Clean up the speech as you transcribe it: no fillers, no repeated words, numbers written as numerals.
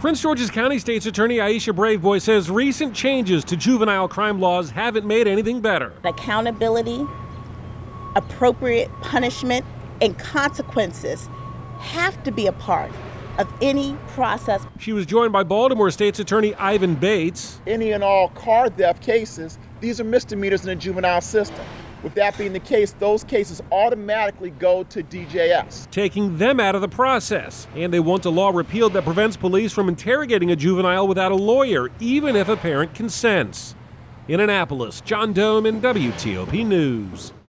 Prince George's County State's Attorney Aisha Braveboy says recent changes to juvenile crime laws haven't made anything better. Accountability, appropriate punishment, and consequences have to be a part of any process. She was joined by Baltimore State's Attorney Ivan Bates. Any and all car theft cases, these are misdemeanors in the juvenile system. With that being the case, those cases automatically go to DJS, taking them out of the process. And they want a law repealed that prevents police from interrogating a juvenile without a lawyer, even if a parent consents. In Annapolis, John Doman, WTOP News.